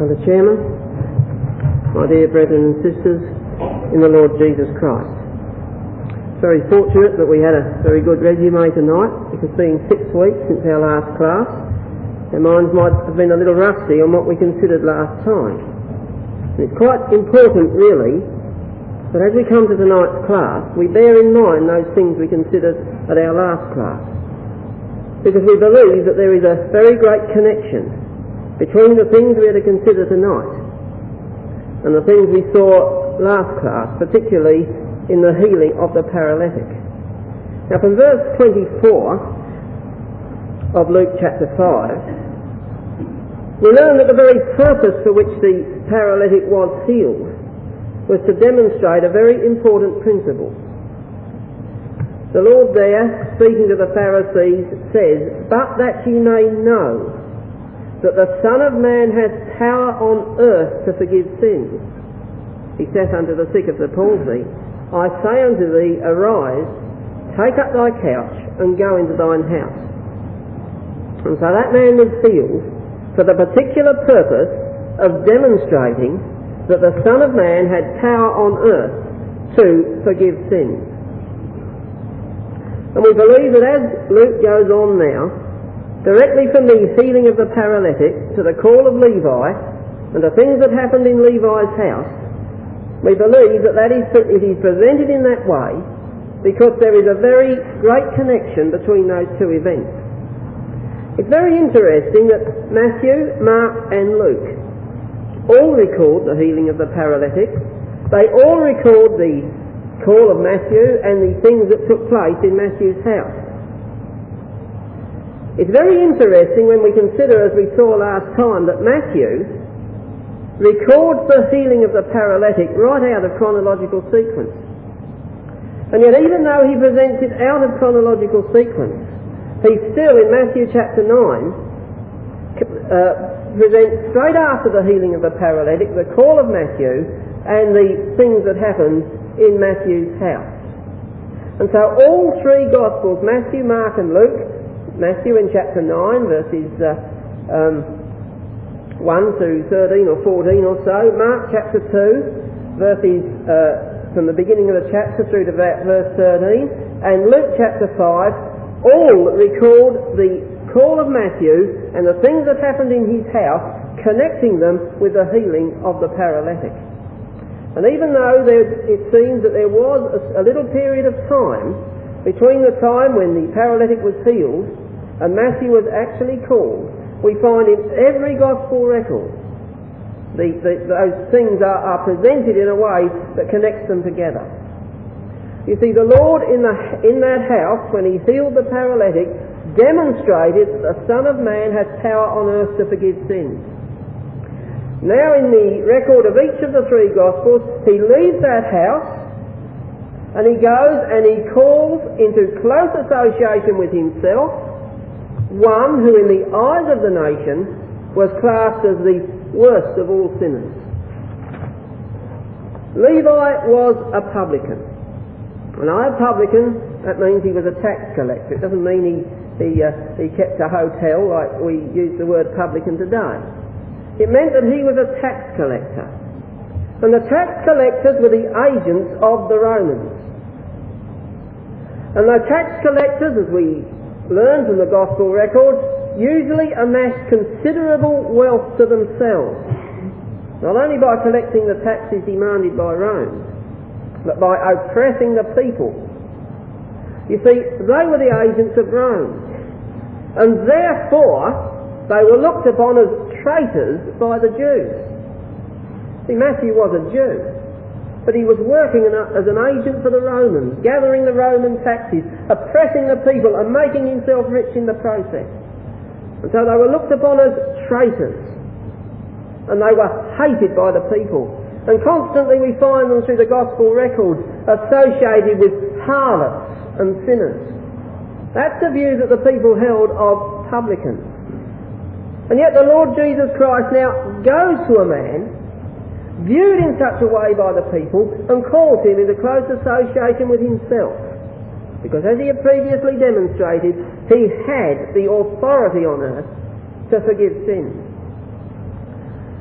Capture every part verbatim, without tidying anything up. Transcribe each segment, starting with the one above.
Brother Chairman, my dear brethren and sisters in the Lord Jesus Christ. Very fortunate that we had a very good resume tonight, because being six weeks since our last class, our minds might have been a little rusty on what we considered last time. And it's quite important, really, that as we come to tonight's class, we bear in mind those things we considered at our last class. Because we believe that there is a very great connection between the things we are to consider tonight and the things we saw last class, particularly in the healing of the paralytic. Now from verse twenty-four of Luke chapter five, we learn that the very purpose for which the paralytic was healed was to demonstrate a very important principle. The Lord there, speaking to the Pharisees, says, "But that ye may know that the Son of Man has power on earth to forgive sins. He saith unto the sick of the palsy, I say unto thee, arise, take up thy couch, and go into thine house." And so that man was healed for the particular purpose of demonstrating that the Son of Man had power on earth to forgive sins. And we believe that as Luke goes on now, directly from the healing of the paralytic to the call of Levi and the things that happened in Levi's house, we believe that, that is, it is presented in that way because there is a very great connection between those two events. It's very interesting that Matthew, Mark and Luke all record the healing of the paralytic. They all record the call of Matthew and the things that took place in Matthew's house. It's very interesting when we consider, as we saw last time, that Matthew records the healing of the paralytic right out of chronological sequence. And yet even though he presents it out of chronological sequence, he still, in Matthew chapter nine, uh, presents straight after the healing of the paralytic the call of Matthew and the things that happened in Matthew's house. And so all three Gospels, Matthew, Mark and Luke, Matthew in chapter nine, verses uh, um, one to thirteen or fourteen or so. Mark chapter two, verses uh, from the beginning of the chapter through to verse thirteen. And Luke chapter five, all record the call of Matthew and the things that happened in his house, connecting them with the healing of the paralytic. And even though there, it seems that there was a, a little period of time between the time when the paralytic was healed and Matthew was actually called, we find in every gospel record the, the, those things are, are presented in a way that connects them together. You see, the Lord in, the, in that house, when he healed the paralytic, demonstrated that the Son of Man has power on earth to forgive sins. Now in the record of each of the three Gospels, he leaves that house and he goes and he calls into close association with himself one who in the eyes of the nation was classed as the worst of all sinners. Levi was a publican. When I a publican, that means he was a tax collector. It doesn't mean he, he, uh, he kept a hotel like we use the word publican today. It meant that he was a tax collector. And the tax collectors were the agents of the Romans. And the tax collectors, as we learn from the Gospel record, usually amassed considerable wealth to themselves, not only by collecting the taxes demanded by Rome, but by oppressing the people. You see, they were the agents of Rome, and therefore they were looked upon as traitors by the Jews. See, Matthew was a Jew, but he was working as an agent for the Romans, gathering the Roman taxes, oppressing the people and making himself rich in the process. And so they were looked upon as traitors, and they were hated by the people. And constantly we find them through the Gospel records associated with harlots and sinners. That's the view that the people held of publicans. And yet the Lord Jesus Christ now goes to a man viewed in such a way by the people and calls him into close association with himself. Because as he had previously demonstrated, he had the authority on earth to forgive sins.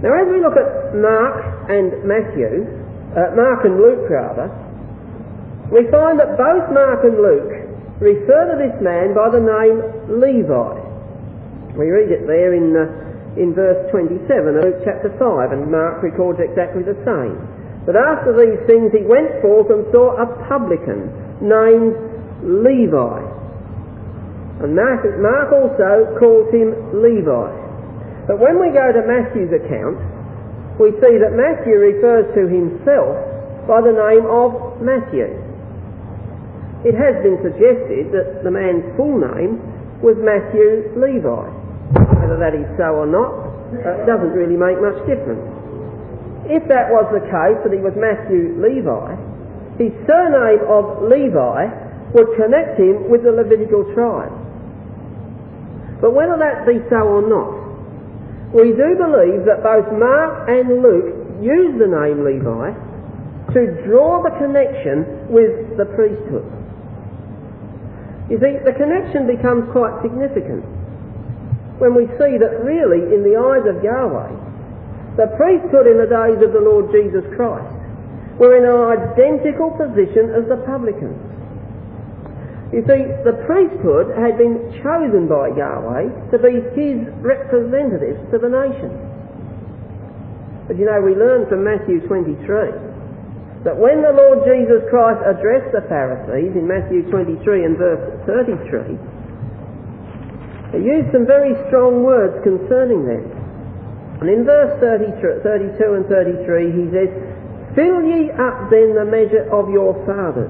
Now as we look at Mark and Matthew, uh, Mark and Luke rather, we find that both Mark and Luke refer to this man by the name Levi. We read it there in, uh, in verse twenty-seven of Luke chapter five, and Mark records exactly the same. But after these things he went forth and saw a publican named Levi. And Mark, Mark also calls him Levi. But when we go to Matthew's account, we see that Matthew refers to himself by the name of Matthew. It has been suggested that the man's full name was Matthew Levi. Whether that is so or not uh, doesn't really make much difference. If that was the case, that he was Matthew Levi, his surname of Levi would connect him with the Levitical tribe. But whether that be so or not, we do believe that both Mark and Luke use the name Levi to draw the connection with the priesthood. You see, the connection becomes quite significant when we see that really, in the eyes of Yahweh, the priesthood in the days of the Lord Jesus Christ were in an identical position as the publicans. You see, the priesthood had been chosen by Yahweh to be his representatives to the nation. But you know, we learn from Matthew twenty-three that when the Lord Jesus Christ addressed the Pharisees in Matthew twenty-three and verse thirty-three, he used some very strong words concerning them. And in verse thirty-two and thirty-three he says, "Fill ye up then the measure of your fathers.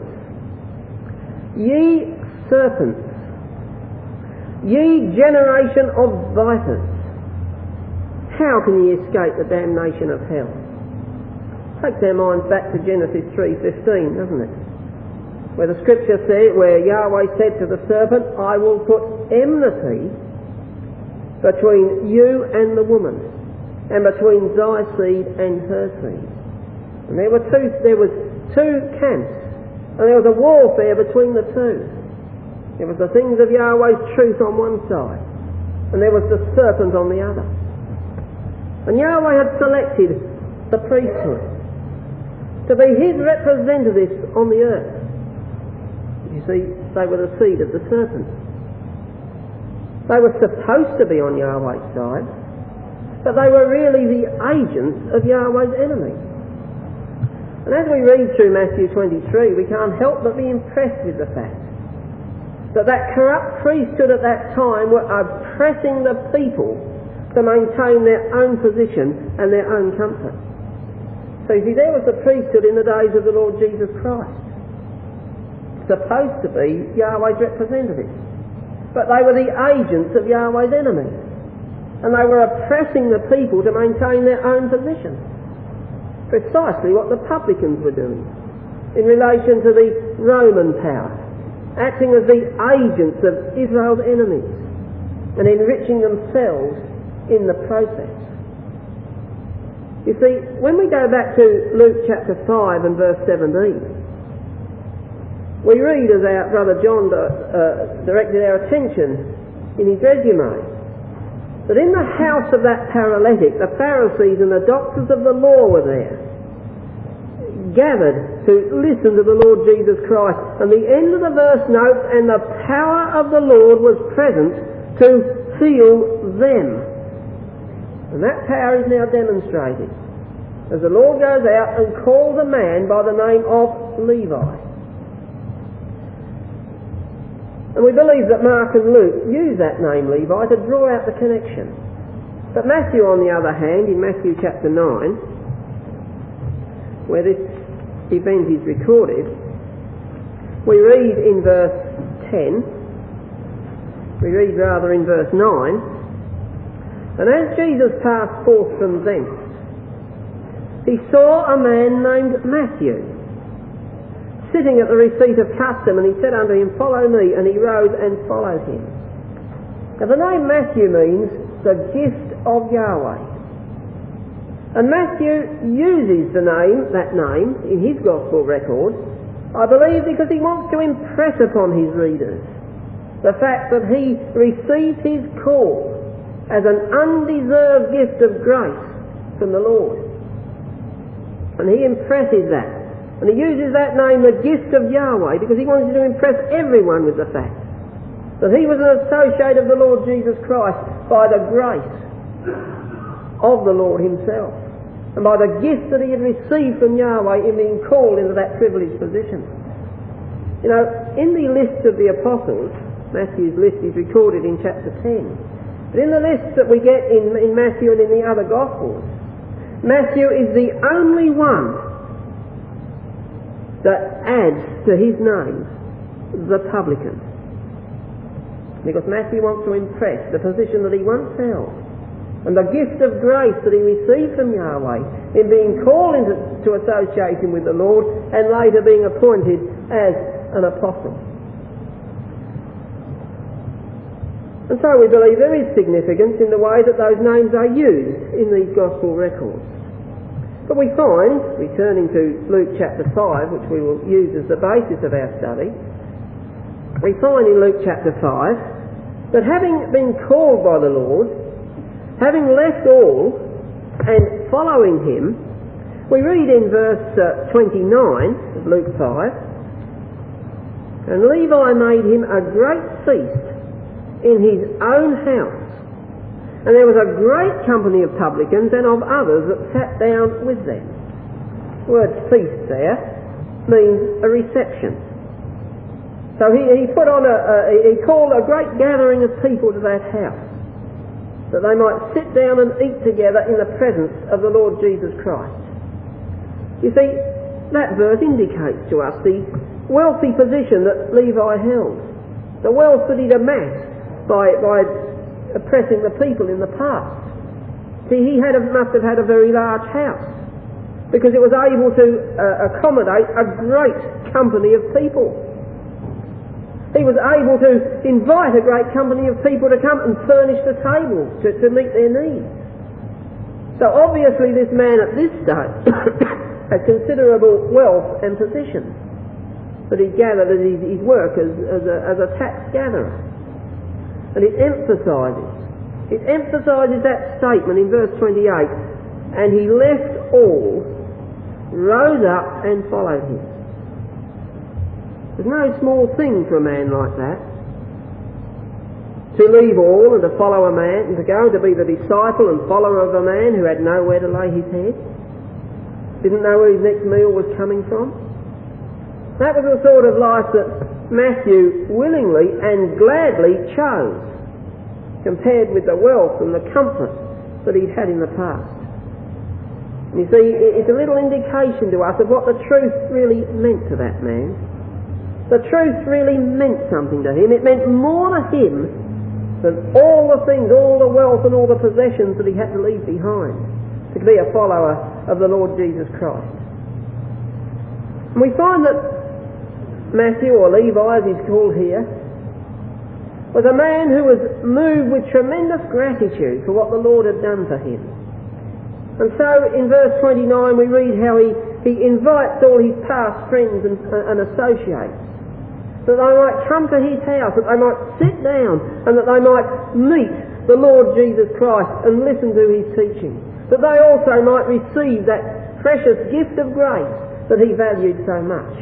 Ye serpents, ye generation of vipers, how can ye escape the damnation of hell?" Takes our minds back to Genesis three fifteen, doesn't it? Where the scripture said, where Yahweh said to the serpent, "I will put enmity between you and the woman, and between thy seed and her seed." And there were two, there was two camps. And there was a warfare between the two. There was the things of Yahweh's truth on one side, and there was the serpent on the other. And Yahweh had selected the priesthood to be his representatives on the earth. You see, they were the seed of the serpent. They were supposed to be on Yahweh's side, but they were really the agents of Yahweh's enemies. And as we read through Matthew twenty-three, we can't help but be impressed with the fact that that corrupt priesthood at that time were oppressing the people to maintain their own position and their own comfort. So you see, there was the priesthood in the days of the Lord Jesus Christ, supposed to be Yahweh's representatives, but they were the agents of Yahweh's enemies, and they were oppressing the people to maintain their own position. Precisely what the publicans were doing in relation to the Roman power, acting as the agents of Israel's enemies and enriching themselves in the process. You see, when we go back to Luke chapter five and verse seventeen, we read, as our brother John uh, directed our attention in his resume, that in the house of that paralytic, the Pharisees and the doctors of the law were there, gathered to listen to the Lord Jesus Christ. And the end of the verse notes, "And the power of the Lord was present to heal them." And that power is now demonstrated as the Lord goes out and calls a man by the name of Levi. And we believe that Mark and Luke use that name Levi to draw out the connection. But Matthew, on the other hand, in Matthew chapter nine, where this event is recorded, we read in verse ten, we read rather in verse nine, "And as Jesus passed forth from thence, he saw a man named Matthew, sitting at the receipt of custom, and he said unto him, Follow me, and he rose and followed him." Now the name Matthew means the gift of Yahweh. And Matthew uses the name, that name, in his gospel record, I believe because he wants to impress upon his readers the fact that he received his call as an undeserved gift of grace from the Lord. And he impresses that. And he uses that name, the gift of Yahweh, because he wanted to impress everyone with the fact that he was an associate of the Lord Jesus Christ by the grace of the Lord himself, and by the gift that he had received from Yahweh in being called into that privileged position. You know, in the list of the apostles, Matthew's list is recorded in chapter ten. But in the list that we get in, in Matthew and in the other Gospels, Matthew is the only one that adds to his name the publican. Because Matthew wants to impress the position that he once held and the gift of grace that he received from Yahweh in being called into to association with the Lord and later being appointed as an apostle. And so we believe there is significance in the way that those names are used in these gospel records. But we find, returning to Luke chapter five, which we will use as the basis of our study, we find in Luke chapter five that having been called by the Lord, having left all and following him, we read in verse uh, twenty-nine of Luke five, and Levi made him a great feast in his own house, and there was a great company of publicans and of others that sat down with them. The word feast there means a reception. So he, he put on a, a, he called a great gathering of people to that house, that they might sit down and eat together in the presence of the Lord Jesus Christ. You see, that verse indicates to us the wealthy position that Levi held, the wealth that he'd amassed by, by oppressing the people in the past. See, he had a, must have had a very large house, because it was able to uh, accommodate a great company of people. He was able to invite a great company of people to come and furnish the tables to, to meet their needs. So obviously this man at this stage had considerable wealth and position that he gathered as his, his work as, as, a, as a tax gatherer. And it emphasises, it emphasises that statement in verse twenty-eight, and he left all, rose up and followed him. There's no small thing for a man like that, to leave all and to follow a man, and to go to be the disciple and follower of a man who had nowhere to lay his head, didn't know where his next meal was coming from. That was the sort of life that Matthew willingly and gladly chose, compared with the wealth and the comfort that he'd had in the past. And you see, it's a little indication to us of what the truth really meant to that man. The truth really meant something to him. It meant more to him than all the things, all the wealth and all the possessions that he had to leave behind to be a follower of the Lord Jesus Christ. And we find that Matthew, or Levi as he's called here, was a man who was moved with tremendous gratitude for what the Lord had done for him. And so in verse twenty-nine we read how he, he invites all his past friends and, uh, and associates, that they might come to his house, that they might sit down, and that they might meet the Lord Jesus Christ and listen to his teaching, that they also might receive that precious gift of grace that he valued so much.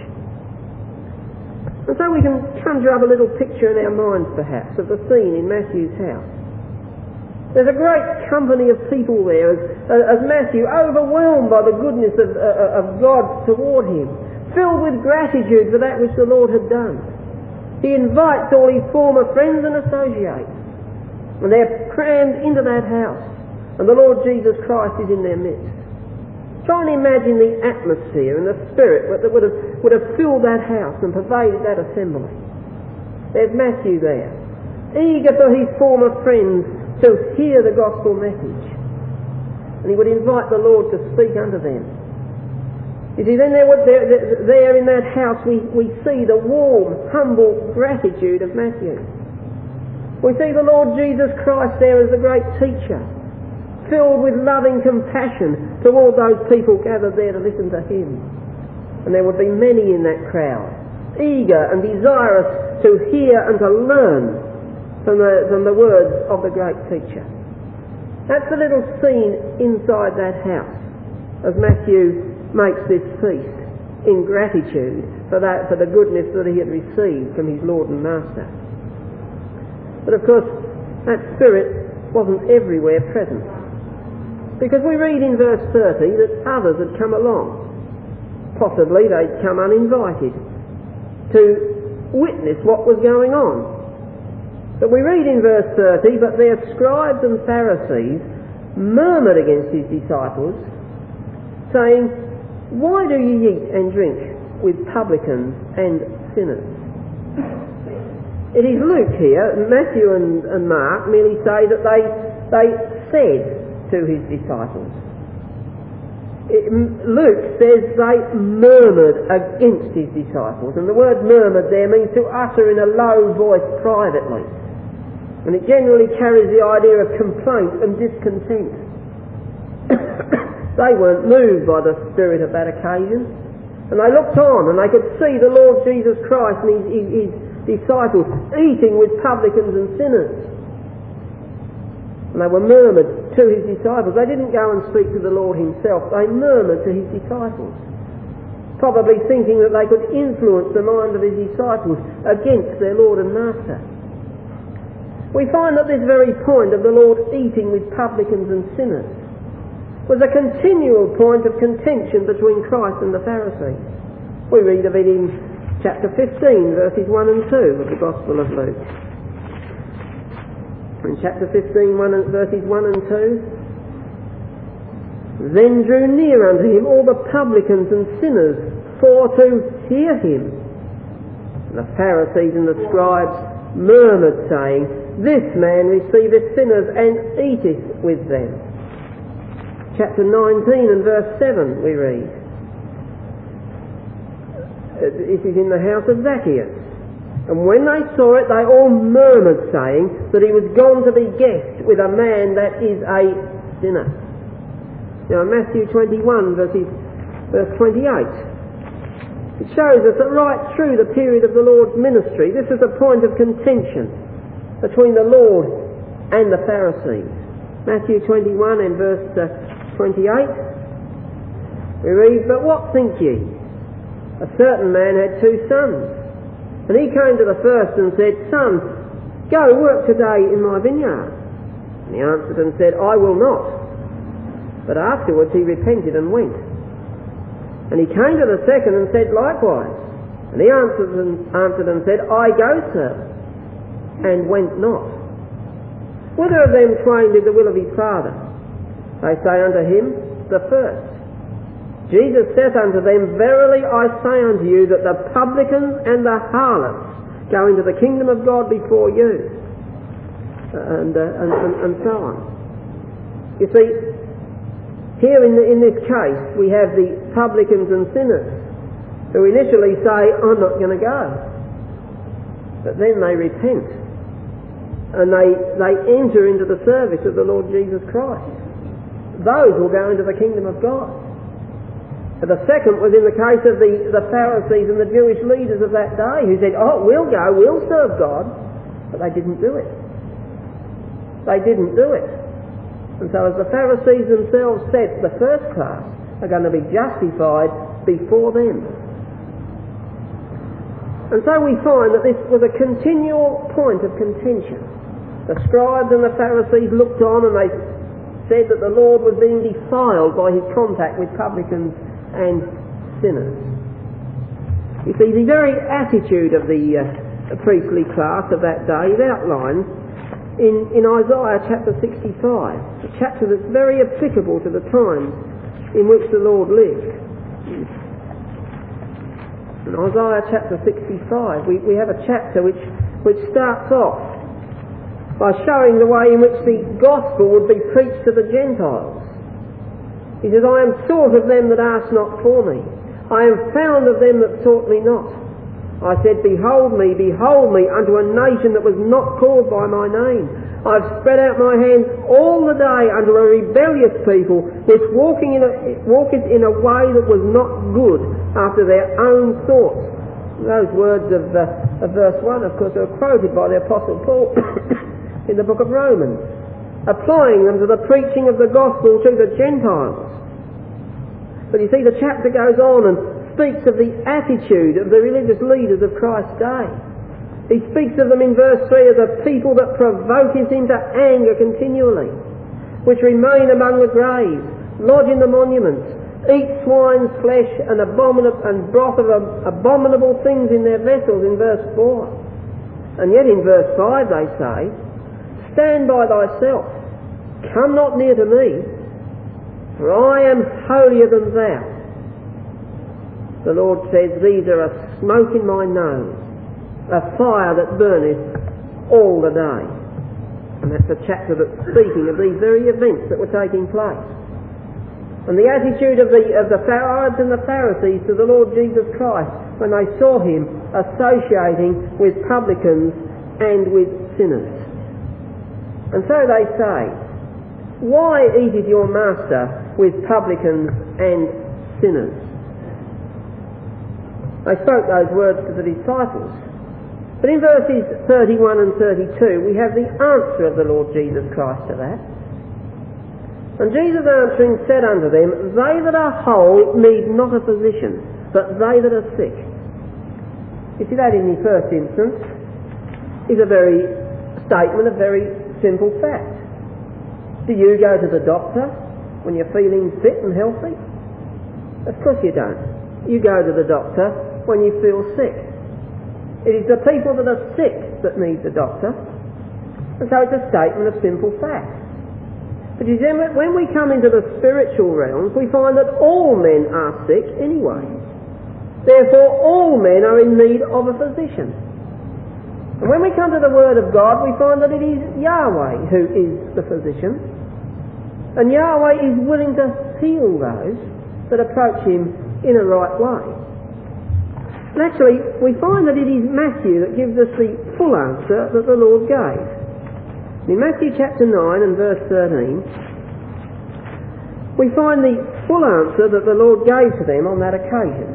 And so we can conjure up a little picture in our minds perhaps of the scene in Matthew's house. There's a great company of people there as, as Matthew, overwhelmed by the goodness of, uh, of God toward him, filled with gratitude for that which the Lord had done. He invites all his former friends and associates, and they're crammed into that house, and the Lord Jesus Christ is in their midst. Try and imagine the atmosphere and the spirit that would have, would have filled that house and pervaded that assembly. There's Matthew there, eager for his former friends to hear the gospel message, and he would invite the Lord to speak unto them. You see, then there, there, there in that house we, we see the warm, humble gratitude of Matthew. We see the Lord Jesus Christ there as the great teacher, filled with loving compassion toward those people gathered there to listen to him. And there would be many in that crowd, eager and desirous to hear and to learn from the, from the words of the great teacher. That's the little scene inside that house as Matthew makes this feast in gratitude for that, for the goodness that he had received from his Lord and Master. But of course, that spirit wasn't everywhere present, because we read in verse thirty that others had come along. Possibly they'd come uninvited to witness what was going on. But we read in verse thirty, but their scribes and Pharisees murmured against his disciples, saying, "Why do ye eat and drink with publicans and sinners?" It is Luke here, Matthew and, and Mark merely say that they, they said to his disciples. It, Luke says they murmured against his disciples, and the word murmured there means to utter in a low voice privately. And it generally carries the idea of complaint and discontent. They weren't moved by the spirit of that occasion. And they looked on and they could see the Lord Jesus Christ and his, his, his disciples eating with publicans and sinners. And they were murmured to his disciples. They didn't go and speak to the Lord himself. They murmured to his disciples, probably thinking that they could influence the mind of his disciples against their Lord and Master. We find that this very point of the Lord eating with publicans and sinners was a continual point of contention between Christ and the Pharisees. We read of it in chapter fifteen, verses one and two of the Gospel of Luke. In chapter fifteen, one and, verses one and two, "Then drew near unto him all the publicans and sinners for to hear him. And the Pharisees and the scribes murmured, saying, This man receiveth sinners and eateth with them." Chapter nineteen and verse seven we read. This is in the house of Zacchaeus. "And when they saw it, they all murmured, saying that he was gone to be guest with a man that is a sinner." Now Matthew twenty-one, verses, verse twenty-eight. It shows us that right through the period of the Lord's ministry, this was a point of contention between the Lord and the Pharisees. Matthew twenty-one and verse uh, twenty-eight, we read, "But what think ye? A certain man had two sons. And he came to the first and said, Son, go work today in my vineyard. And he answered and said, I will not. But afterwards he repented and went. And he came to the second and said likewise. And he answered and, answered and said, I go, sir, and went not. Whither of them twain did the will of his father? They say unto him, the first. Jesus saith unto them, Verily I say unto you that the publicans and the harlots go into the kingdom of God before you. And, uh, and, and, and so on. You see, here in, the, in this case we have the publicans and sinners who initially say, I'm not going to go. But then they repent and they, they enter into the service of the Lord Jesus Christ. Those will go into the kingdom of God. The second was in the case of the, the Pharisees and the Jewish leaders of that day who said, oh, we'll go, we'll serve God. But they didn't do it. They didn't do it. And so as the Pharisees themselves said, the first class are going to be justified before them. And so we find that this was a continual point of contention. The scribes and the Pharisees looked on and they said that the Lord was being defiled by his contact with publicans and sinners. You see, the very attitude of the uh, priestly class of that day is outlined in, in Isaiah chapter sixty-five, a chapter that's very applicable to the times in which the Lord lived. In Isaiah chapter sixty-five, we, we have a chapter which, which starts off by showing the way in which the gospel would be preached to the Gentiles. He says, I am sought of them that asked not for me. I am found of them that sought me not. I said, Behold me, behold me, unto a nation that was not called by my name. I have spread out my hand all the day unto a rebellious people, which walking in a, walketh in a way that was not good after their own thoughts. Those words of, uh, of verse one, of course, are quoted by the Apostle Paul in the book of Romans. applying them to the preaching of the gospel to the Gentiles. But you see, the chapter goes on and speaks of the attitude of the religious leaders of Christ's day. He speaks of them in verse three as a people that provoke him to anger continually, which remain among the graves, lodge in the monuments, eat swine's flesh and, abominable, and broth of abominable things in their vessels, in verse four. And yet in verse five they say, stand by thyself, come not near to me, for I am holier than thou. The Lord says, these are a smoke in my nose, a fire that burneth all the day. And that's a chapter that's speaking of these very events that were taking place. And the attitude of the, of the scribes and the Pharisees to the Lord Jesus Christ when they saw him associating with publicans and with sinners. And so they say, why eateth your master with publicans and sinners? They spoke those words to the disciples. But in verses thirty-one and thirty-two we have the answer of the Lord Jesus Christ to that. And Jesus answering said unto them, they that are whole need not a physician, but they that are sick. You see, that in the first instance is a very statement, a very simple fact. Do you go to the doctor when you're feeling fit and healthy? Of course you don't. You go to the doctor when you feel sick. It is the people that are sick that need the doctor. And so it's a statement of simple fact. But you see, when we come into the spiritual realms, we find that all men are sick anyway. Therefore, all men are in need of a physician. And when we come to the Word of God, we find that it is Yahweh who is the physician. And Yahweh is willing to heal those that approach him in a right way. And actually, we find that it is Matthew that gives us the full answer that the Lord gave. In Matthew chapter nine and verse thirteen, we find the full answer that the Lord gave to them on that occasion.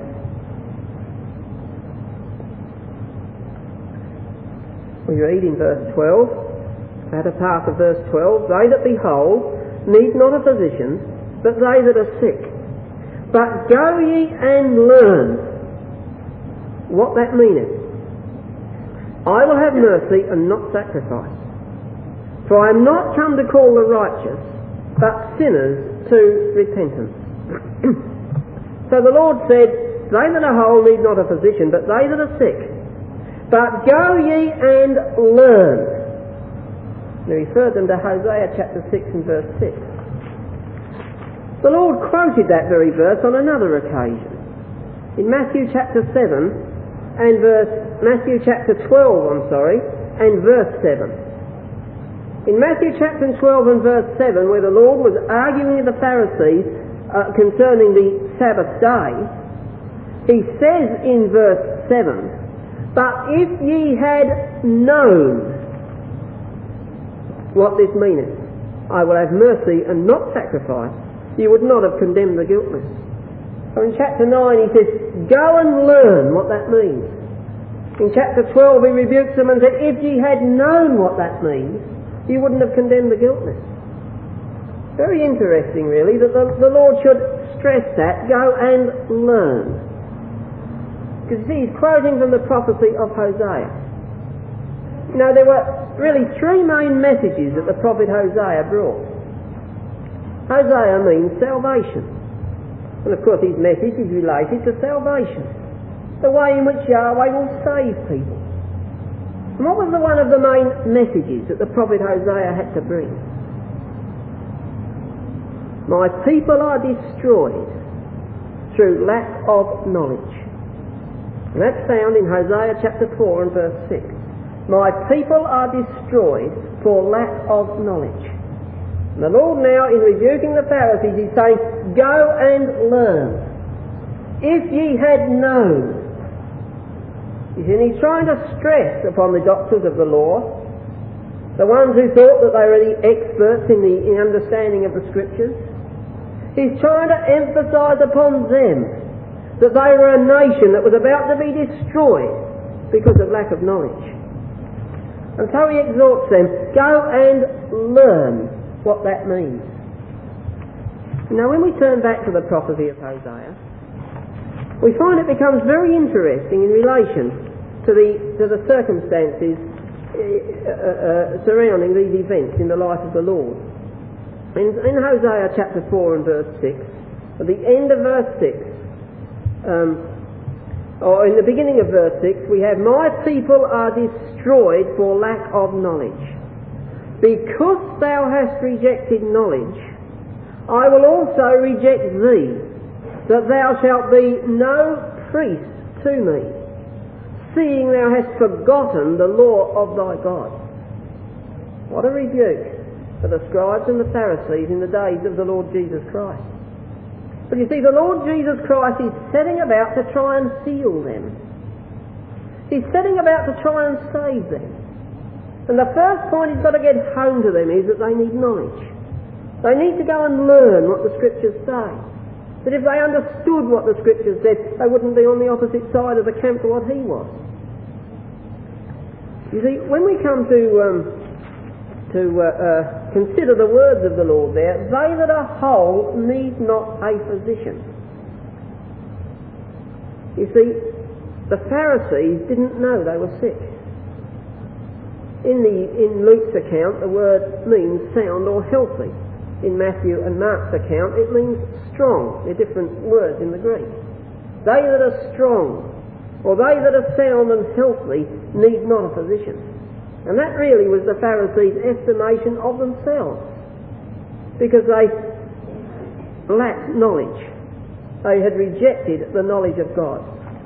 We read in verse twelve, at a part of verse twelve, they that be whole need not a physician, but they that are sick. But go ye and learn what that meaneth. I will have mercy and not sacrifice. For I am not come to call the righteous, but sinners to repentance. So the Lord said, they that are whole need not a physician, but they that are sick. But go ye and learn. He referred them to Hosea chapter six and verse six. The Lord quoted that very verse on another occasion. In Matthew chapter seven and verse, Matthew chapter twelve, I'm sorry, and verse seven. In Matthew chapter twelve and verse seven, where the Lord was arguing with the Pharisees uh, concerning the Sabbath day, he says in verse seven, but if ye had known what this meaneth, I will have mercy and not sacrifice, you would not have condemned the guiltless. So in chapter nine he says, go and learn what that means. In chapter twelve he rebukes them and said, if ye had known what that means, you wouldn't have condemned the guiltless. Very interesting really that the, the Lord should stress that, go and learn. Because he's quoting from the prophecy of Hosea. You know, there were really three main messages that the prophet Hosea brought. Hosea means salvation. And of course his message is related to salvation. The way in which Yahweh will save people. And what was the one of the main messages that the prophet Hosea had to bring? My people are destroyed through lack of knowledge. And that's found in Hosea chapter four and verse six. My people are destroyed for lack of knowledge. And the Lord now, in rebuking the Pharisees, is saying, go and learn. If ye had known. You see, and he's trying to stress upon the doctors of the law, the ones who thought that they were the experts in the in understanding of the Scriptures. He's trying to emphasise upon them that they were a nation that was about to be destroyed because of lack of knowledge. And so he exhorts them, go and learn what that means. Now when we turn back to the prophecy of Hosea, we find it becomes very interesting in relation to the, to the circumstances uh, uh, surrounding these events in the life of the Lord. In, in Hosea chapter four and verse six, at the end of verse six, um, or in the beginning of verse six, we have, "My people are destroyed for lack of knowledge. Because thou hast rejected knowledge, I will also reject thee, that thou shalt be no priest to me, seeing thou hast forgotten the law of thy God." What a rebuke for the scribes and the Pharisees in the days of the Lord Jesus Christ. But you see, the Lord Jesus Christ is setting about to try and heal them. He's setting about to try and save them. And the first point he's got to get home to them is that they need knowledge. They need to go and learn what the Scriptures say. That if they understood what the Scriptures said, they wouldn't be on the opposite side of the camp to what he was. You see, when we come to um, to uh, uh, consider the words of the Lord there, "They that are whole need not a physician." You see, the Pharisees didn't know they were sick. In the in Luke's account, the word means sound or healthy. In Matthew and Mark's account, it means strong. They're different words in the Greek. They that are strong, or they that are sound and healthy, need not a physician. And that really was the Pharisees' estimation of themselves, because they lacked knowledge. They had rejected the knowledge of God.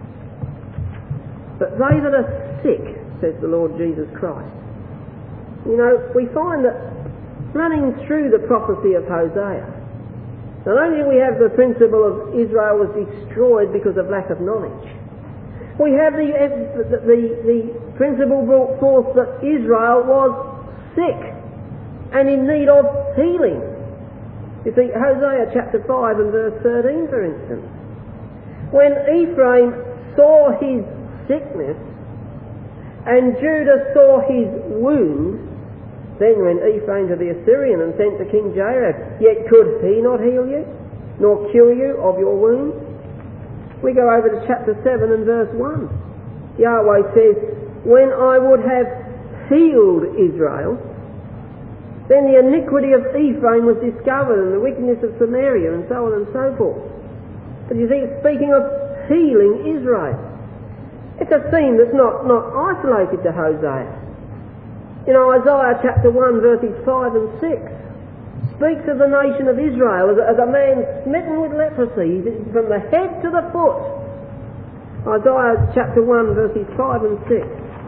But they that are sick, says the Lord Jesus Christ. You know, we find that running through the prophecy of Hosea, not only do we have the principle of Israel was destroyed because of lack of knowledge, we have the, the, the, the principle brought forth that Israel was sick and in need of healing. You see, Hosea chapter five and verse thirteen, for instance. When Ephraim saw his sickness and Judah saw his wound, then went Ephraim to the Assyrian and sent to King Jareb. Yet could he not heal you, nor cure you of your wounds? We go over to chapter seven and verse one. Yahweh says, "When I would have healed Israel, then the iniquity of Ephraim was discovered, and the wickedness of Samaria," and so on and so forth. But you see, it's speaking of healing Israel. It's a theme that's not, not isolated to Hosea. You know, Isaiah chapter one verses five and six speaks of the nation of Israel as a, as a man smitten with leprosy from the head to the foot. Isaiah chapter one verses five and six.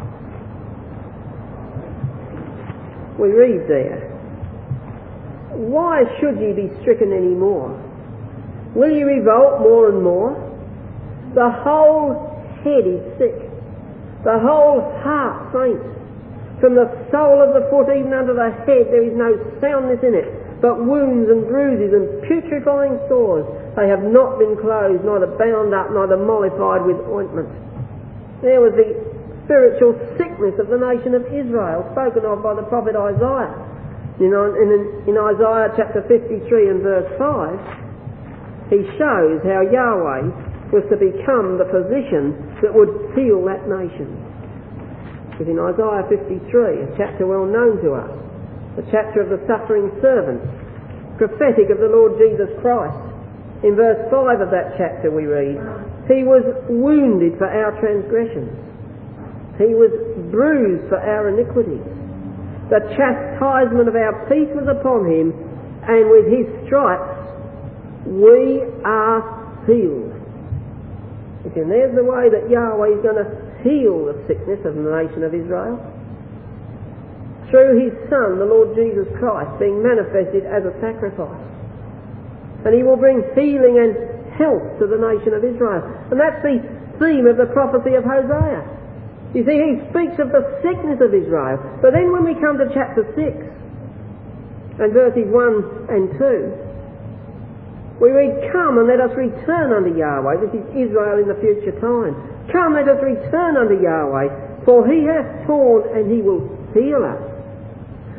We read there, "Why should ye be stricken any more? Will ye revolt more and more? The whole head is sick, the whole heart faints. From the sole of the foot even unto the head there is no soundness in it, but wounds and bruises and putrefying sores. They have not been closed, neither bound up, neither mollified with ointment." There was the spiritual sickness of the nation of Israel, spoken of by the prophet Isaiah. You know, in, in Isaiah chapter fifty-three and verse five, he shows how Yahweh was to become the physician that would heal that nation. Because in Isaiah fifty-three, a chapter well known to us, the chapter of the suffering servant, prophetic of the Lord Jesus Christ. In verse five of that chapter we read, "He was wounded for our transgressions. He was bruised for our iniquities. The chastisement of our peace was upon him, and with his stripes we are healed." And there's the way that Yahweh is going to heal the sickness of the nation of Israel. Through his Son, the Lord Jesus Christ, being manifested as a sacrifice. And he will bring healing and health to the nation of Israel. And that's the theme of the prophecy of Hosea. You see, he speaks of the sickness of Israel. But then when we come to chapter six and verses one and two, we read, "Come and let us return unto Yahweh." This is Israel in the future time. "Come, let us return unto Yahweh, for he hath torn and he will heal us.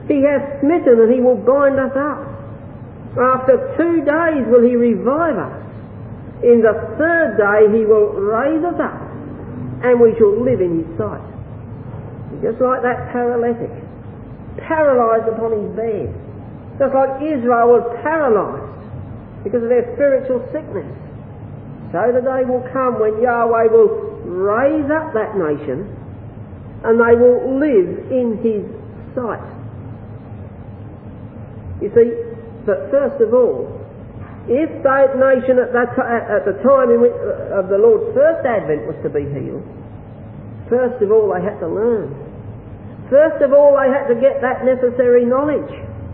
He hath smitten and he will bind us up. After two days will he revive us. In the third day he will raise us up, and we shall live in his sight. Just like that paralytic, paralysed upon his bed. Just like Israel was paralysed because of their spiritual sickness. So the day will come when Yahweh will raise up that nation, and they will live in his sight. You see, but first of all, if that nation at, that t- at the time in which, uh, of the Lord's first advent was to be healed, first of all they had to learn. First of all they had to get that necessary knowledge.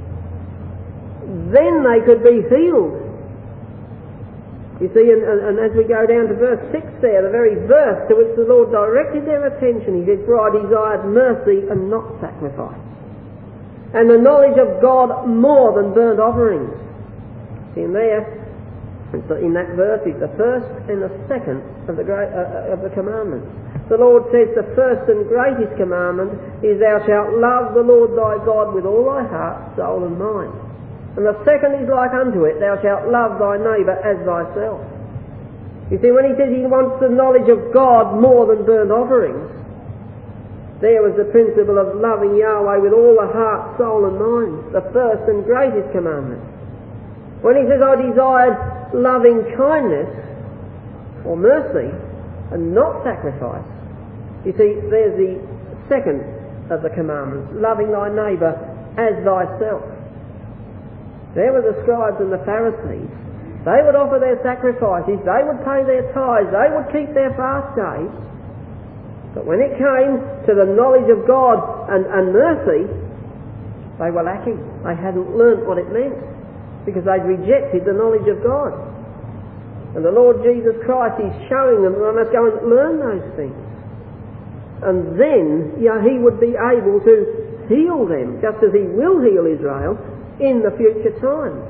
Then they could be healed. You see, and, and, and as we go down to verse six there, the very verse to which the Lord directed their attention, he said, "For I desired mercy and not sacrifice, and the knowledge of God more than burnt offerings." See, in there, in that verse, is the first and the second of the great, uh, of the commandments. The Lord says the first and greatest commandment is, "Thou shalt love the Lord thy God with all thy heart, soul and mind." And the second is like unto it, "Thou shalt love thy neighbour as thyself." You see, when he says he wants the knowledge of God more than burnt offerings, there was the principle of loving Yahweh with all the heart, soul and mind, the first and greatest commandment. When he says, "I desired loving kindness," or mercy, and not sacrifice, you see, there's the second of the commandments, loving thy neighbour as thyself. There were the scribes and the Pharisees. They would offer their sacrifices, they would pay their tithes, they would keep their fast days. But when it came to the knowledge of God and, and mercy, they were lacking. They hadn't learnt what it meant, because they'd rejected the knowledge of God. And the Lord Jesus Christ is showing them that they must go and learn those things. And then, yeah, he would be able to heal them, just as he will heal Israel in the future times.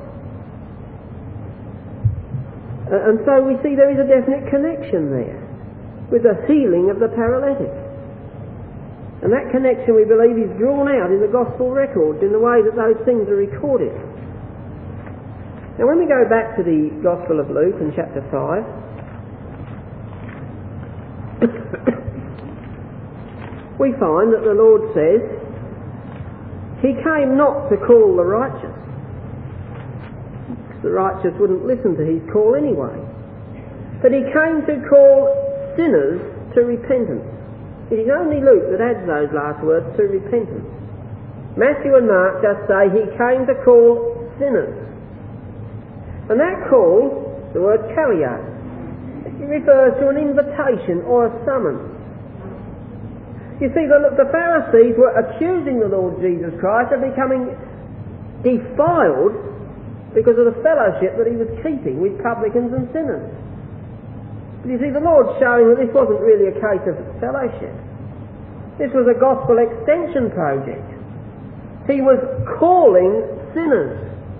Uh, and so we see there is a definite connection there with the healing of the paralytic. And that connection, we believe, is drawn out in the Gospel records in the way that those things are recorded. Now when we go back to the Gospel of Luke in chapter five, we find that the Lord says, he came not to call the righteous. The righteous wouldn't listen to his call anyway. But he came to call sinners to repentance. It is only Luke that adds those last words, to repentance. Matthew and Mark just say he came to call sinners. And that call, the word kaleo, it refers to an invitation or a summons. You see, the, the Pharisees were accusing the Lord Jesus Christ of becoming defiled because of the fellowship that he was keeping with publicans and sinners. But you see, the Lord's showing that this wasn't really a case of fellowship. This was a gospel extension project. He was calling sinners.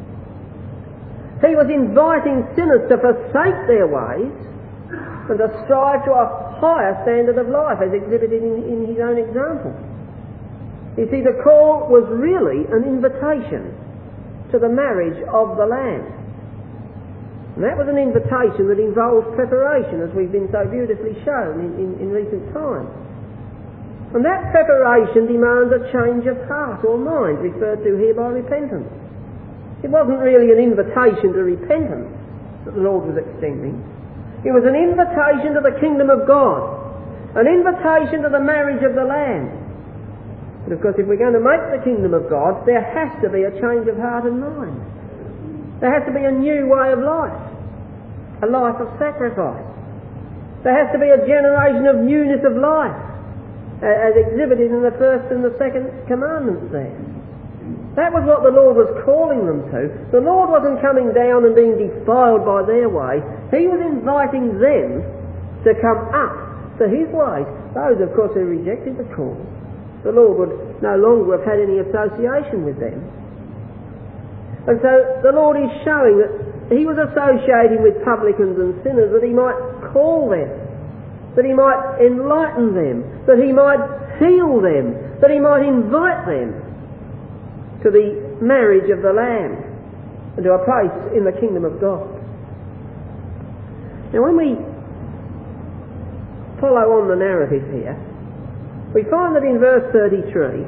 He was inviting sinners to forsake their ways and to strive to a higher standard of life, as exhibited in, in his own example. You see, the call was really an invitation to the marriage of the Lamb. And that was an invitation that involved preparation, as we've been so beautifully shown in, in, in recent times. And that preparation demands a change of heart or mind, referred to here by repentance. It wasn't really an invitation to repentance that the Lord was extending. It was an invitation to the kingdom of God, an invitation to the marriage of the Lamb. But of course, if we're going to make the kingdom of God, there has to be a change of heart and mind. There has to be a new way of life, a life of sacrifice. There has to be a generation of newness of life, as exhibited in the first and the second commandments there. That was what the Lord was calling them to. The Lord wasn't coming down and being defiled by their way. He was inviting them to come up to his ways. Those, of course, who rejected the call, the Lord would no longer have had any association with them. And so the Lord is showing that he was associating with publicans and sinners that he might call them, that he might enlighten them, that he might heal them, that he might invite them to the marriage of the Lamb and to a place in the kingdom of God. Now when we follow on the narrative here, we find that in verse thirty-three,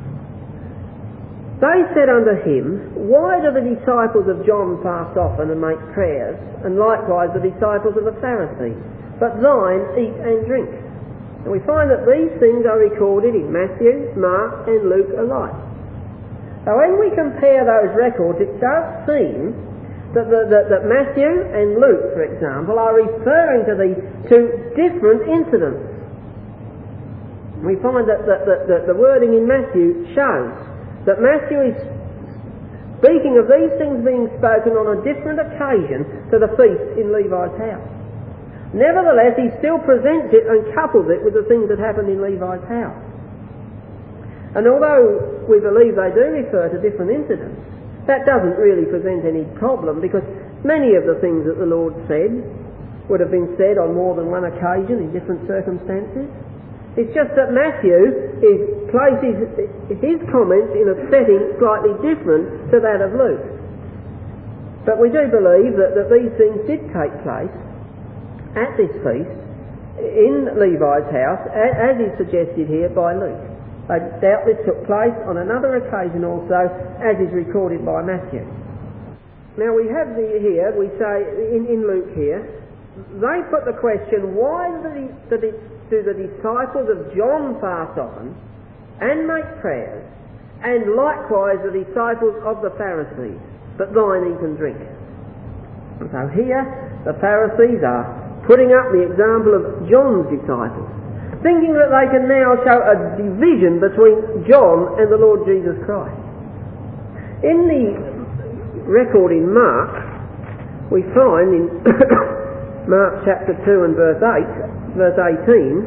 they said unto him, Why do the disciples of John fast often and make prayers, and likewise the disciples of the Pharisees, but thine eat and drink? And we find that these things are recorded in Matthew, Mark and Luke alike. Now when we compare those records, it does seem that, the, that, that Matthew and Luke, for example, are referring to these two different incidents. We find that, that, that, that the wording in Matthew shows that Matthew is speaking of these things being spoken on a different occasion to the feast in Levi's house. Nevertheless, he still presents it and couples it with the things that happened in Levi's house. And although we believe they do refer to different incidents, that doesn't really present any problem, because many of the things that the Lord said would have been said on more than one occasion in different circumstances. It's just that Matthew is, places his comments in a setting slightly different to that of Luke. But we do believe that, that these things did take place at this feast in Levi's house, as is suggested here by Luke. They doubtless took place on another occasion also, as is recorded by Matthew. Now we have the, here, we say in, in Luke here, they put the question, why do the, the, do the disciples of John fast often and make prayers, and likewise the disciples of the Pharisees, but thine eat and drink? And so here the Pharisees are putting up the example of John's disciples, thinking that they can now show a division between John and the Lord Jesus Christ. In the record in Mark, we find in Mark chapter two and verse eight, verse eighteen,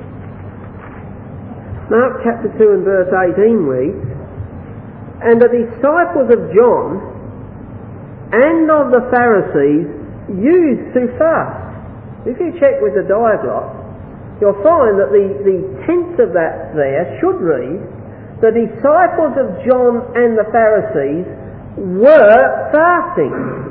Mark chapter two and verse eighteen reads, And the disciples of John and of the Pharisees used to fast. If you check with the diaglot, you'll find that the, the tense of that there should read, the disciples of John and the Pharisees were fasting.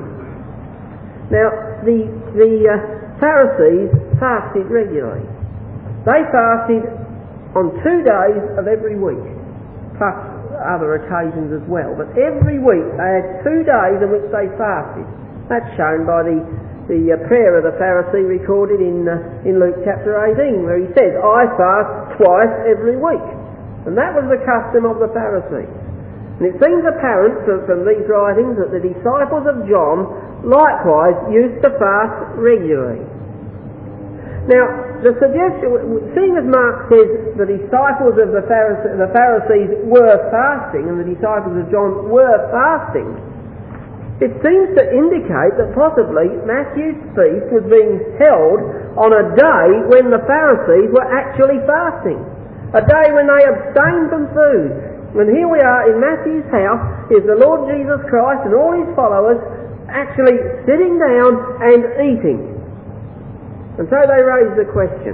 Now, the, the uh, Pharisees fasted regularly. They fasted on two days of every week, plus other occasions as well. But every week they had two days in which they fasted. That's shown by the the uh, prayer of the Pharisee recorded in uh, in Luke chapter eighteen, where he says, I fast twice every week. And that was the custom of the Pharisees. And it seems apparent from, from these writings that the disciples of John likewise used to fast regularly. Now, the suggestion, seeing as Mark says the disciples of the Pharisees, the Pharisees were fasting and the disciples of John were fasting, it seems to indicate that possibly Matthew's feast was being held on a day when the Pharisees were actually fasting, a day when they abstained from food. And here we are in Matthew's house, is the Lord Jesus Christ and all his followers actually sitting down and eating. And so they raise the question,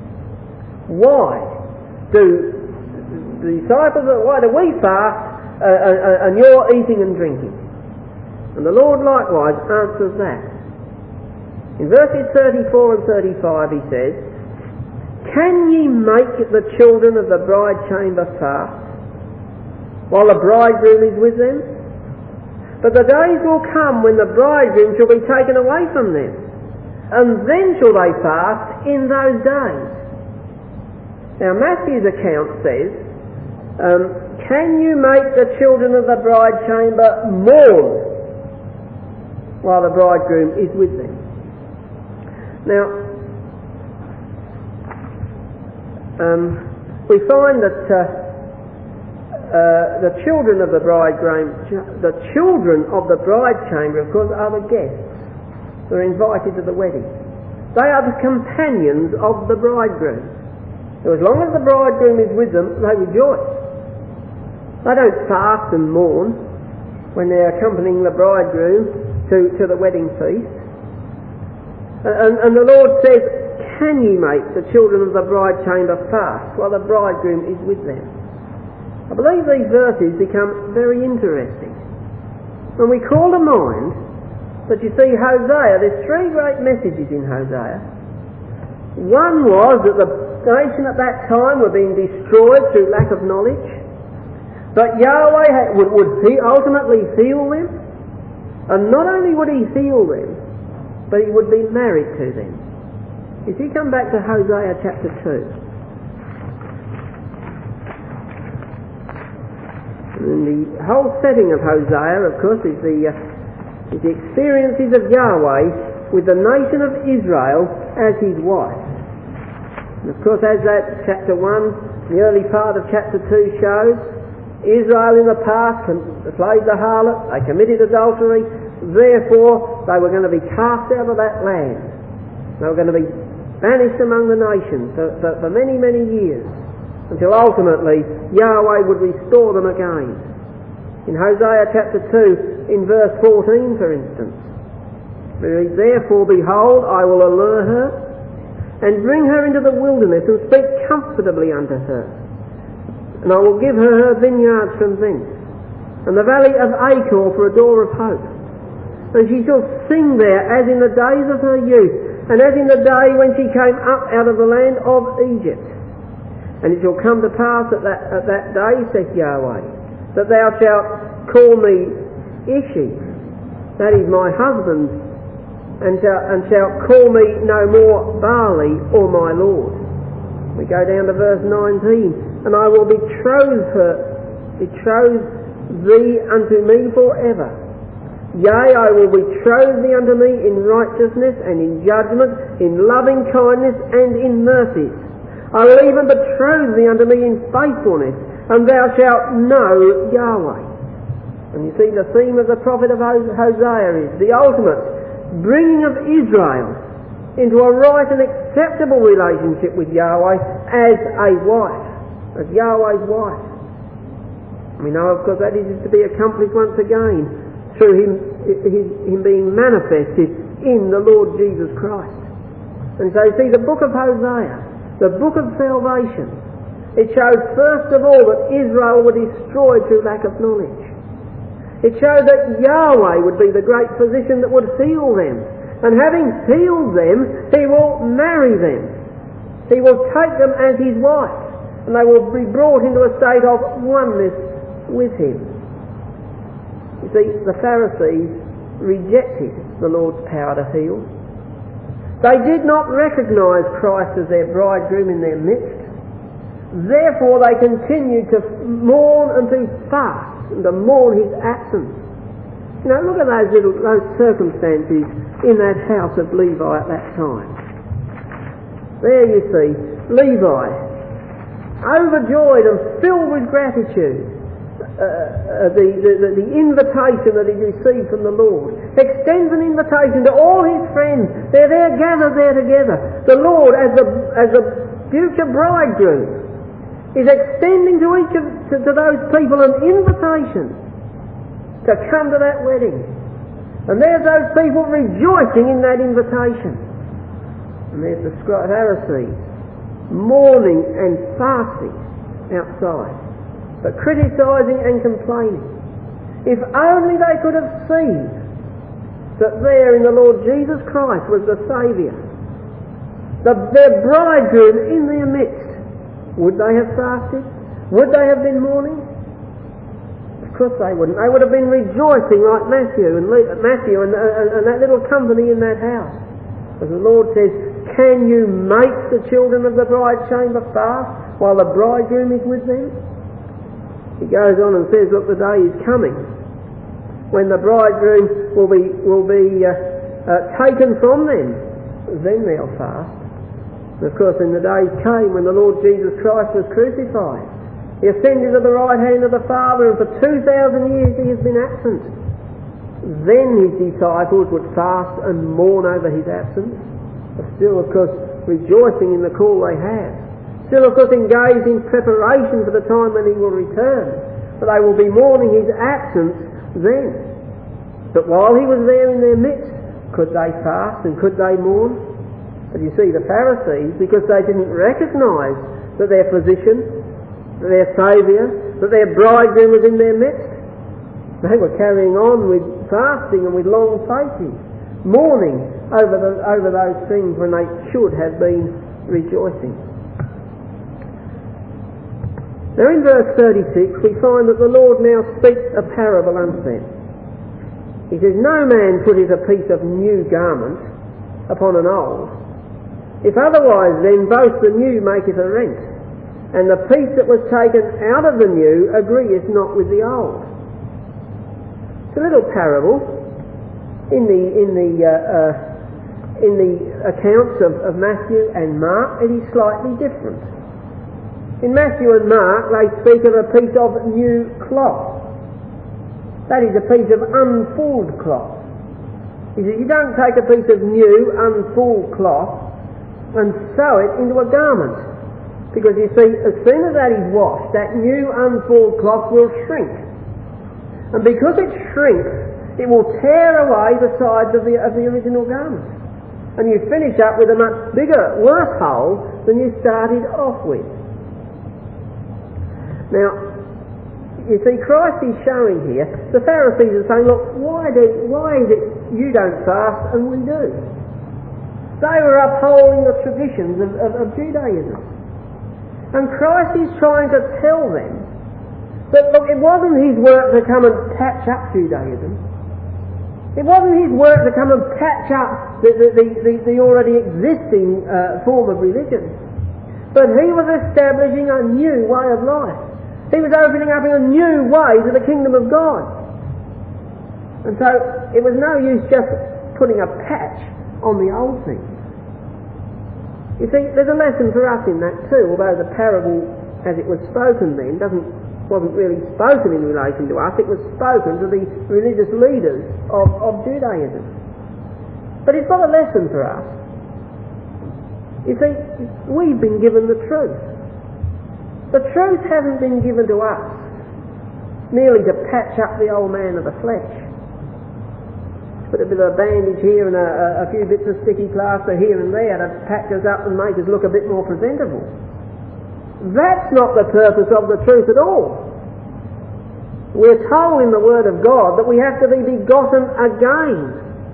why do the disciples, why do we fast uh, uh, and you're eating and drinking? And the Lord likewise answers that. In verses thirty-four and thirty-five he says, Can ye make the children of the bride chamber fast, while the bridegroom is with them? But the days will come when the bridegroom shall be taken away from them, and then shall they fast in those days. Now Matthew's account says, um, Can you make the children of the bride chamber mourn while the bridegroom is with them? Now, um, we find that uh, uh, the children of the bridegroom, the children of the bride chamber, of course, are the guests who are invited to the wedding. They are the companions of the bridegroom. So as long as the bridegroom is with them, they rejoice. They don't fast and mourn when they're accompanying the bridegroom To, to the wedding feast. And, and the Lord says, Can ye make the children of the bride chamber fast while the bridegroom is with them? I believe these verses become very interesting. When we call to mind that you see Hosea, there's three great messages in Hosea. One was that the nation at that time were being destroyed through lack of knowledge, but Yahweh had, would, would he ultimately heal them, and not only would he heal them, but he would be married to them. If you come back to Hosea chapter two, and the whole setting of Hosea, of course, is the, uh, is the experiences of Yahweh with the nation of Israel as his wife. And of course, as that chapter one, the early part of chapter two shows, Israel in the past played the harlot, they committed adultery, therefore they were going to be cast out of that land. They were going to be banished among the nations for, for, for many, many years, until ultimately Yahweh would restore them again. In Hosea chapter two, in verse fourteen, for instance, we read, "Therefore, behold, I will allure her, and bring her into the wilderness, and speak comfortably unto her. And I will give her her vineyards from thence, and the valley of Achor for a door of hope. And she shall sing there as in the days of her youth, and as in the day when she came up out of the land of Egypt. And it shall come to pass at that, at that day, saith Yahweh, that thou shalt call me Ishi, that is my husband, and shalt, and shalt call me no more Barley or my Lord." We go down to verse nineteen. "And I will betroth her, betroth thee unto me forever. Yea, I will betroth thee unto me in righteousness and in judgment, in loving kindness and in mercy. I will even betroth thee unto me in faithfulness, and thou shalt know Yahweh." And you see, the theme of the prophet of Hosea is the ultimate bringing of Israel into a right and acceptable relationship with Yahweh as a wife, as Yahweh's wife. We know, of course, that is to be accomplished once again through him, his, him being manifested in the Lord Jesus Christ. And so you see, the book of Hosea, the book of salvation, it shows first of all that Israel were destroyed through lack of knowledge. It showed that Yahweh would be the great physician that would heal them. And having healed them, he will marry them. He will take them as his wife, and they will be brought into a state of oneness with him. You see, the Pharisees rejected the Lord's power to heal. They did not recognise Christ as their bridegroom in their midst. Therefore they continued to mourn and to fast and to mourn his absence. You know, look at those little those circumstances in that house of Levi at that time. There you see Levi, overjoyed and filled with gratitude, uh, uh, the, the, the invitation that he received from the Lord, extends an invitation to all his friends. They're there, gathered there together. The Lord, as the as a future bridegroom, is extending to each of to, to those people an invitation to come to that wedding. And there's those people rejoicing in that invitation. And there's the Pharisees mourning and fasting outside, but criticising and complaining. If only they could have seen that there in the Lord Jesus Christ was the Saviour, the, their bridegroom in their midst, would they have fasted? Would they have been mourning? Of course they wouldn't. They would have been rejoicing like Matthew and Le- Matthew and, and, and that little company in that house. As the Lord says, "Can you make the children of the bride chamber fast while the bridegroom is with them?" He goes on and says, "Look, the day is coming when the bridegroom will be will be uh, uh, taken from them. Then they'll fast." And of course, in the days came when the Lord Jesus Christ was crucified. He ascended to the right hand of the Father, and for two thousand years he has been absent. Then his disciples would fast and mourn over his absence, but still, of course, rejoicing in the call they have. Still, of course, engaged in preparation for the time when he will return. But they will be mourning his absence then. But while he was there in their midst, could they fast and could they mourn? But you see, the Pharisees, because they didn't recognise that their physician, their Saviour, that their bridegroom was in their midst. They were carrying on with fasting and with long faces, mourning over, the, over those things when they should have been rejoicing. Now in verse thirty-six we find that the Lord now speaks a parable unto them. He says, "No man putteth a piece of new garment upon an old. If otherwise, then both the new maketh a rent, and the piece that was taken out of the new agreeth not with the old." It's a little parable. In the in the uh, uh, in the accounts of, of Matthew and Mark, it is slightly different. In Matthew and Mark, they speak of a piece of new cloth. That is a piece of unfulled cloth. He says, you don't take a piece of new, unfulled cloth and sew it into a garment. Because you see, as soon as that is washed, that new, unfulled cloth will shrink. And because it shrinks, it will tear away the sides of the, of the original garment. And you finish up with a much bigger, worse hole than you started off with. Now, you see, Christ is showing here, the Pharisees are saying, look, why, do, why is it you don't fast and we do? They were upholding the traditions of, of, of Judaism. And Christ is trying to tell them that, look, it wasn't his work to come and patch up Judaism. It wasn't his work to come and patch up the, the, the, the, the already existing uh, form of religion. But he was establishing a new way of life. He was opening up a new way to the kingdom of God. And so it was no use just putting a patch on the old things. You see, there's a lesson for us in that too, although the parable as it was spoken then doesn't wasn't really spoken in relation to us, it was spoken to the religious leaders of, of Judaism. But it's got a lesson for us. You see, we've been given the truth. The truth hasn't been given to us merely to patch up the old man of the flesh. Put a bit of a bandage here and a, a few bits of sticky plaster here and there to patch us up and make us look a bit more presentable. That's not the purpose of the truth at all. We're told in the Word of God that we have to be begotten again.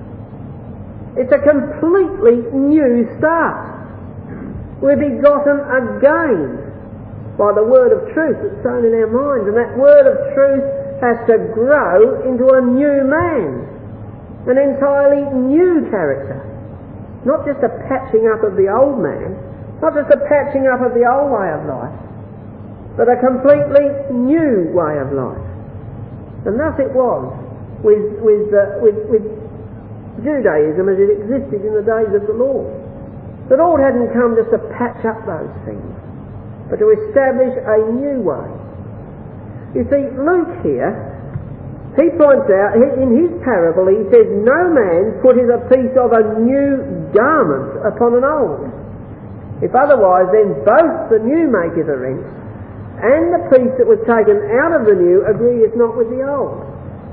It's a completely new start. We're begotten again by the word of truth that's sown in our minds, and that word of truth has to grow into a new man, an entirely new character, not just a patching up of the old man, not just a patching up of the old way of life, but a completely new way of life. And thus it was with with uh, with, with Judaism as it existed in the days of the Lord. The Lord hadn't come just to patch up those things, but to establish a new way. You see, Luke here, he points out, in his parable, he says, no man putteth a piece of a new garment upon an old. If otherwise, then both the new maketh a rent, and the piece that was taken out of the new agreeth not with the old.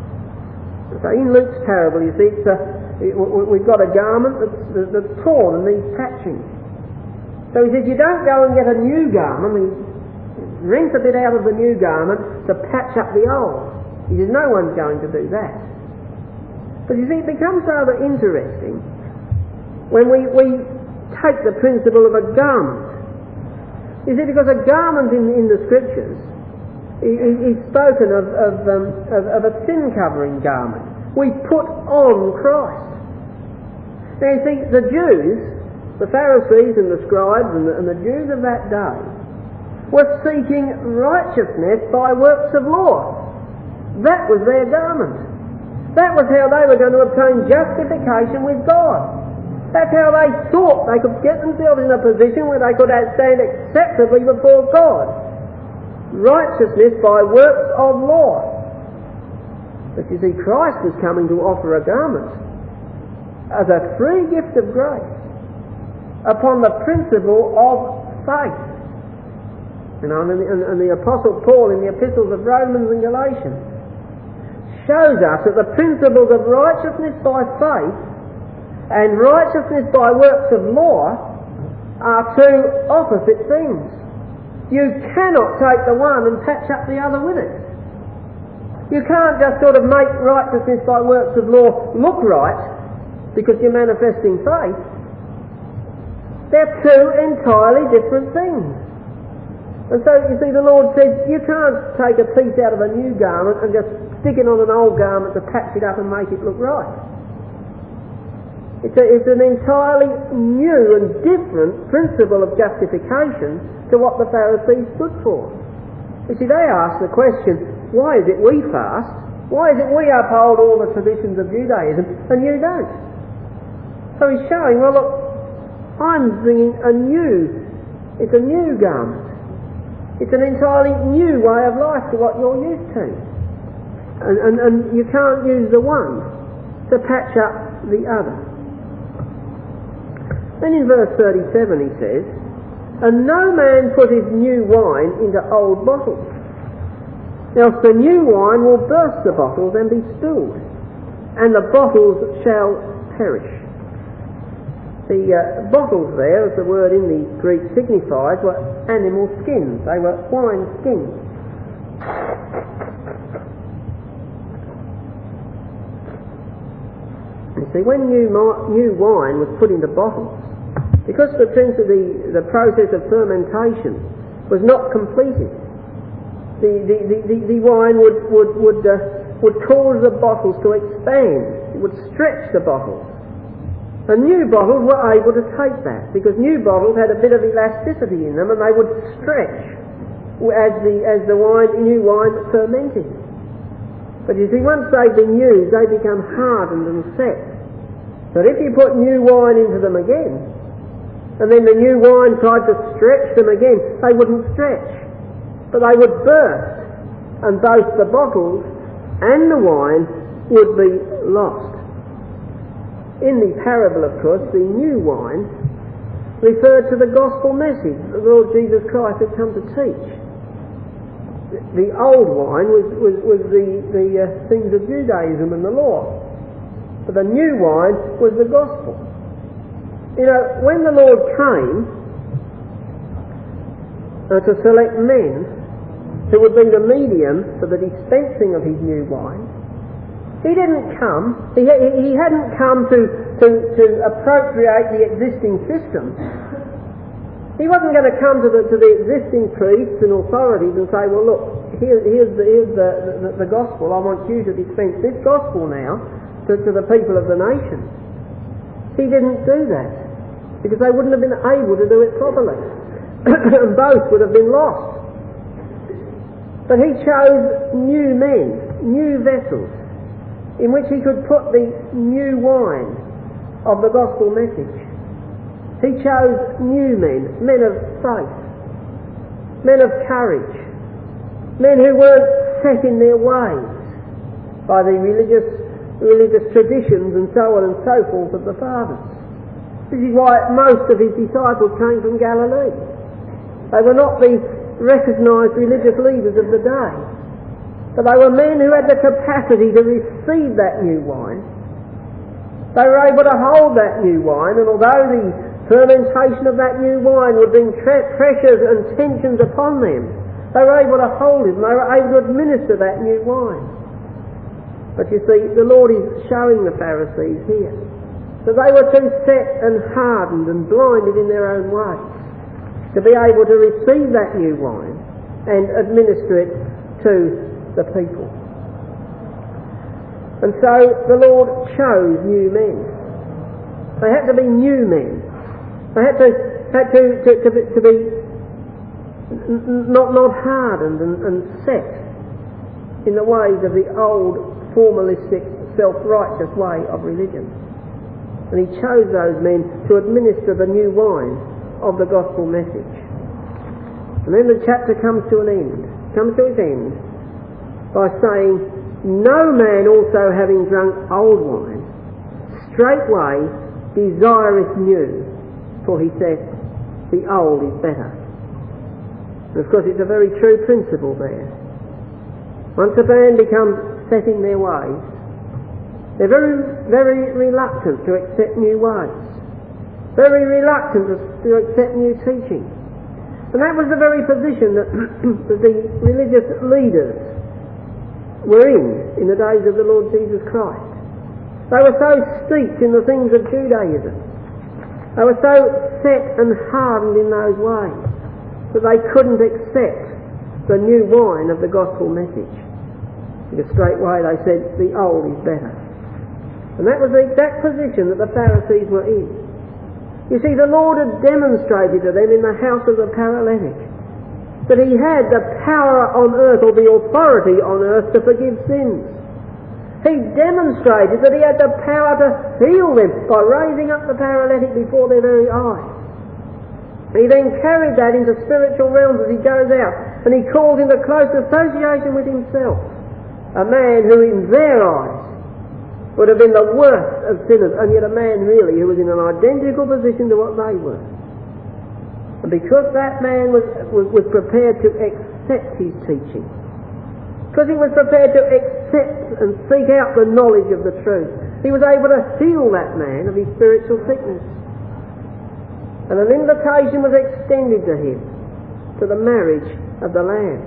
So in Luke's parable, you see, it's a, it, we've got a garment that's, that's torn and needs patching. So he says, you don't go and get a new garment and rent a bit out of the new garment to patch up the old. He says, no one's going to do that. But you see, it becomes rather interesting when we, we take the principle of a garment. You see, because a garment in, in the Scriptures is spoken of, of, um, of, of a sin-covering garment. We put on Christ. Now you see, the Jews, the Pharisees and the scribes and the, and the Jews of that day were seeking righteousness by works of law. That was their garment. That was how they were going to obtain justification with God. That's how they thought they could get themselves in a position where they could stand acceptably before God. Righteousness by works of law. But you see, Christ was coming to offer a garment as a free gift of grace upon the principle of faith. You know, and, and, and the Apostle Paul in the epistles of Romans and Galatians shows us that the principles of righteousness by faith and righteousness by works of law are two opposite things. you cannot take the one and patch up the other with it. You can't just sort of make righteousness by works of law look right because you're manifesting faith. They're two entirely different things. And so, you see, the Lord says you can't take a piece out of a new garment and just stick it on an old garment to patch it up and make it look right. It's, a, it's an entirely new and different principle of justification to what the Pharisees stood for. You see, they asked the question, why is it we fast? Why is it we uphold all the traditions of Judaism and you don't? So he's showing, well look, I'm bringing a new, it's a new garment. It's an entirely new way of life to what you're used to. And, and, and you can't use the one to patch up the other. Then in verse thirty-seven he says, and no man putteth new wine into old bottles, else the new wine will burst the bottles and be spilled, and the bottles shall perish. The uh, bottles there, as the word in the Greek signifies, were animal skins. They were wine skins. You see, when new, new wine was put into bottles, because the, the, the process of fermentation was not completed, the, the, the, the, the wine would, would, would, uh, would cause the bottles to expand. It would stretch the bottles. And new bottles were able to take that, because new bottles had a bit of elasticity in them and they would stretch as the, as the wine, new wine fermented. But you see, once they've been used, they become hardened and set. But if you put new wine into them again, and then the new wine tried to stretch them again, they wouldn't stretch, but they would burst, and both the bottles and the wine would be lost. In the parable, of course, the new wine referred to the gospel message the Lord Jesus Christ had come to teach. The old wine was, was, was the, the uh, things of Judaism and the law, but the new wine was the gospel. You know, when the Lord came uh, to select men who would be the medium for the dispensing of his new wine, he didn't come, he, he hadn't come to, to, to appropriate the existing system. He wasn't going to come to the, to the existing priests and authorities and say, well look, here, here's, the, here's the, the, the gospel, I want you to dispense this gospel now to, to the people of the nation. He didn't do that, because they wouldn't have been able to do it properly. And both would have been lost. But he chose new men, new vessels, in which he could put the new wine of the gospel message. He chose new men, men of faith, men of courage, men who weren't set in their ways by the religious religious traditions and so on and so forth of the fathers. This is why most of his disciples came from Galilee. They were not the recognised religious leaders of the day, but they were men who had the capacity to receive that new wine. They were able to hold that new wine, and although the fermentation of that new wine would bring tre- pressures and tensions upon them, they were able to hold it and they were able to administer that new wine. But you see, the Lord is showing the Pharisees here that they were too set and hardened and blinded in their own ways to be able to receive that new wine and administer it to the people. And so the Lord chose new men. They had to be new men. They had to had to, to, to, be, to be not, not hardened and, and set in the ways of the old formalistic, self-righteous way of religion. And he chose those men to administer the new wine of the gospel message. And then the chapter comes to an end, comes to its end by saying, no man also having drunk old wine straightway desireth new, for he saith, the old is better. And of course it's a very true principle there. Once a man becomes set in their ways, they're very, very reluctant to accept new ways, very reluctant to, to accept new teaching. And that was the very position that the religious leaders were in in the days of the Lord Jesus Christ. They were so steeped in the things of Judaism. They were so set and hardened in those ways that they couldn't accept the new wine of the gospel message. Because straightway they said, the old is better. And that was the exact position that the Pharisees were in. You see, the Lord had demonstrated to them in the house of the paralytic that he had the power on earth, or the authority on earth, to forgive sins. He demonstrated that he had the power to heal them by raising up the paralytic before their very eyes. He then carried that into spiritual realms as he goes out, and he called into close association with himself a man who in their eyes would have been the worst of sinners, and yet a man really who was in an identical position to what they were. And because that man was, was, was prepared to accept his teaching, because he was prepared to accept and seek out the knowledge of the truth, he was able to heal that man of his spiritual sickness. And an invitation was extended to him to the marriage of the Lamb.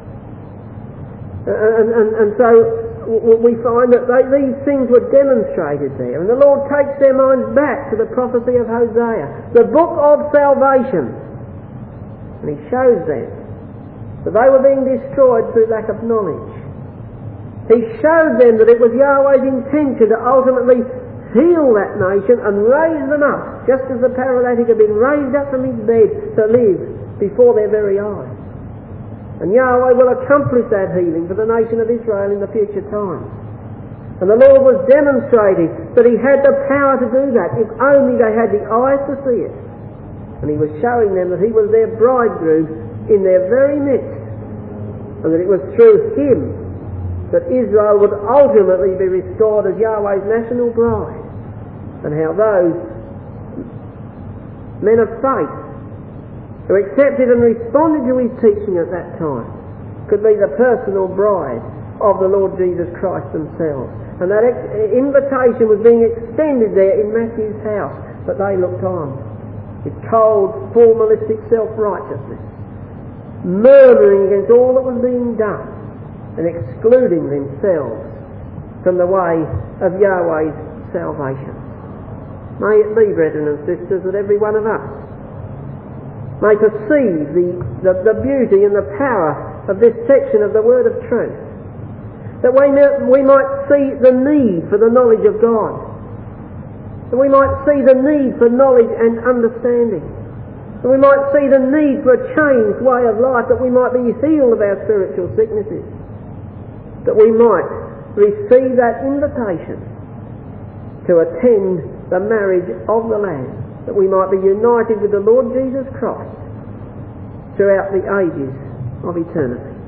And, and, and so we find that they, these things were demonstrated there. And the Lord takes their minds back to the prophecy of Hosea, the book of salvation. And he shows them that they were being destroyed through lack of knowledge. He showed them that it was Yahweh's intention to ultimately heal that nation and raise them up, just as the paralytic had been raised up from his bed to live before their very eyes. And Yahweh will accomplish that healing for the nation of Israel in the future time. And the Lord was demonstrating that he had the power to do that if only they had the eyes to see it. And he was showing them that he was their bridegroom in their very midst, and that it was through him that Israel would ultimately be restored as Yahweh's national bride, and how those men of faith who accepted and responded to his teaching at that time could be the personal bride of the Lord Jesus Christ themselves. And that ex- invitation was being extended there in Matthew's house, but they looked on with cold, formalistic self-righteousness, murmuring against all that was being done and excluding themselves from the way of Yahweh's salvation. May it be, brethren and sisters, that every one of us may perceive the, the, the beauty and the power of this section of the Word of Truth, that we, may, we might see the need for the knowledge of God, that we might see the need for knowledge and understanding, that we might see the need for a changed way of life, that we might be healed of our spiritual sicknesses, that we might receive that invitation to attend the marriage of the Lamb, that we might be united with the Lord Jesus Christ throughout the ages of eternity.